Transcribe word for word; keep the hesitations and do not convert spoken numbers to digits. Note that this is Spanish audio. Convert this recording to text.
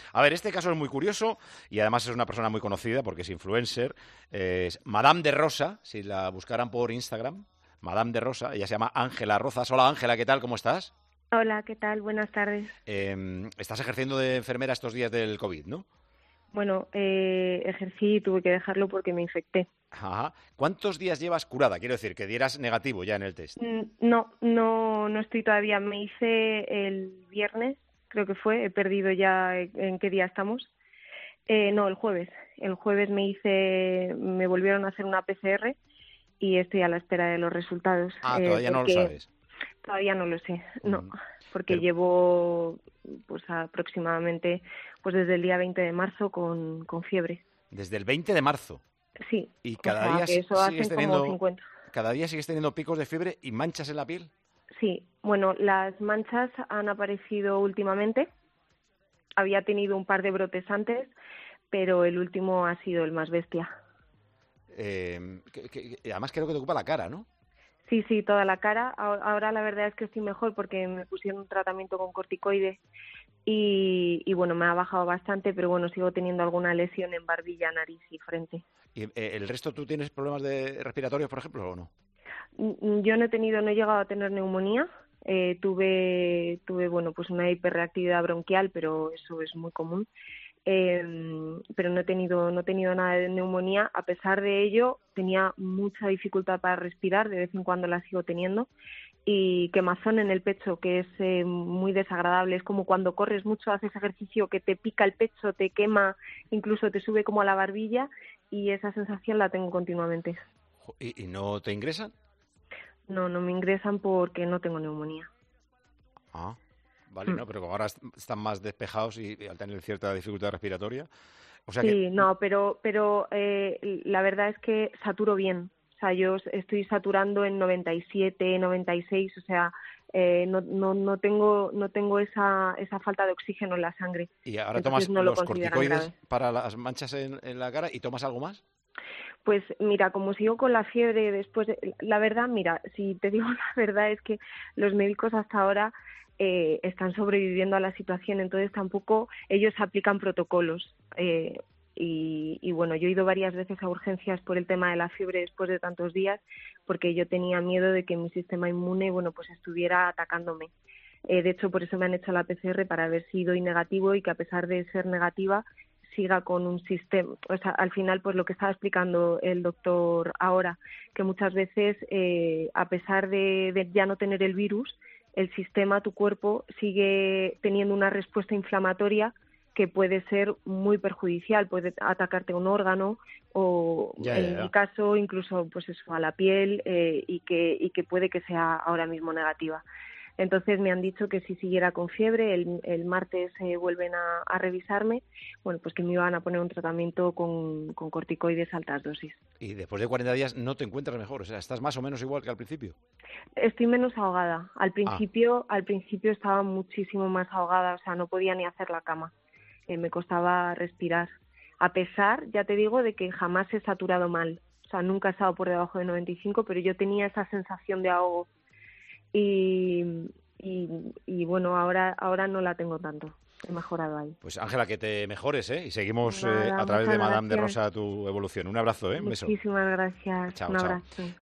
A ver, este caso es muy curioso y además es una persona muy conocida porque es influencer. Eh, es Madame de Rosa, si la buscaran por Instagram. Madame de Rosa, ella se llama Ángela Rozas. Hola Ángela, ¿qué tal? ¿Cómo estás? Hola, ¿qué tal? Buenas tardes. Eh, estás ejerciendo de enfermera estos días del COVID, ¿no? Bueno, eh, ejercí y tuve que dejarlo porque me infecté. Ajá. ¿Cuántos días llevas curada? Quiero decir, que dieras negativo ya en el test. Mm, No, no, no estoy todavía. Me hice el viernes, creo que fue. He perdido ya en en qué día estamos. Eh, no, el jueves. El jueves me hice, me volvieron a hacer una P C R y estoy a la espera de los resultados, Ah, eh, todavía no lo porque sabes. todavía no lo sé. No, Ujú. porque Pero llevo, pues aproximadamente, pues desde el día veinte de marzo con, con fiebre. desde el veinte de marzo. Sí, Y o cada sea día que si- eso sigues hacen como teniendo, cincuenta. cada día sigues teniendo picos de fiebre y manchas en la piel. Sí, bueno, las manchas han aparecido últimamente. Había tenido un par de brotes antes, pero el último ha sido el más bestia. Eh, que- que- que- además creo que te ocupa la cara, ¿no? Sí, sí, toda la cara. Ahora ahora la verdad es que estoy mejor porque me pusieron un tratamiento con corticoides y, y bueno, me ha bajado bastante, pero bueno, sigo teniendo alguna lesión en barbilla, nariz y frente. ¿Y eh, el resto tú tienes problemas de respiratorios, por ejemplo, o no? Mm, Yo no he tenido, no he llegado a tener neumonía. Eh, tuve, tuve, bueno, pues una hiperreactividad bronquial, pero eso es muy común. Eh, pero no he tenido, no he tenido nada de neumonía. A pesar de ello, tenía mucha dificultad para respirar, de vez en cuando la sigo teniendo. Y quemazón en el pecho, que es eh, muy desagradable. Es como cuando corres mucho, haces ejercicio que te pica el pecho, te quema, incluso te sube como a la barbilla, y esa sensación la tengo continuamente. Jo, ¿Y, y no te ingresan? No, no me ingresan porque no tengo neumonía. Ah, vale, Mm. no, pero como ahora est- están más despejados y, y al tener cierta dificultad respiratoria, o sea que Sí, no, pero, pero eh, la verdad es que saturo bien. O sea, yo s- estoy saturando en noventa y siete, noventa y seis, o sea, eh, no, no, no tengo, no tengo esa, esa falta de oxígeno en la sangre. y ahora Entonces tomas no lo los consideran corticoides grave. para las manchas en, en la cara y tomas algo más. Pues mira, como sigo con la fiebre después, de- la verdad, mira, si te digo la verdad es que los médicos hasta ahora eh, están sobreviviendo a la situación, entonces tampoco ellos aplican protocolos. Eh, y, y bueno, yo he ido varias veces a urgencias por el tema de la fiebre después de tantos días, porque yo tenía miedo de que mi sistema inmune, bueno, pues estuviera atacándome. Eh, de hecho, por eso me han hecho la P C R para ver si doy negativo y que a pesar de ser negativa siga con un sistema, o sea, al final, pues lo que estaba explicando el doctor ahora, que muchas veces, eh, a pesar de, de ya no tener el virus, el sistema, tu cuerpo, sigue teniendo una respuesta inflamatoria que puede ser muy perjudicial, puede atacarte a un órgano o, Ya, ya, en mi ya. caso, incluso pues eso, a la piel eh, y, que, y que puede que sea ahora mismo negativa. Entonces me han dicho que si siguiera con fiebre, el, el martes eh, vuelven a, a revisarme, bueno, pues que me iban a poner un tratamiento con, con corticoides altas dosis. Y después de cuarenta días no te encuentras mejor, o sea, estás más o menos igual que al principio. Estoy menos ahogada. Al Ah, principio, al principio estaba muchísimo más ahogada, o sea, no podía ni hacer la cama. Eh, me costaba respirar. A pesar, ya te digo, de que jamás he saturado mal. O sea, nunca he estado por debajo de noventa y cinco, pero yo tenía esa sensación de ahogo. Y, y, y bueno, ahora, ahora no la tengo tanto. He mejorado ahí. pues Ángela, que te mejores, ¿eh? Y seguimos eh, Nada, a través de muchas Madame de gracias. Rosa tu evolución. Un abrazo, ¿eh? Un beso. Muchísimas gracias. Chao, Un chao. abrazo.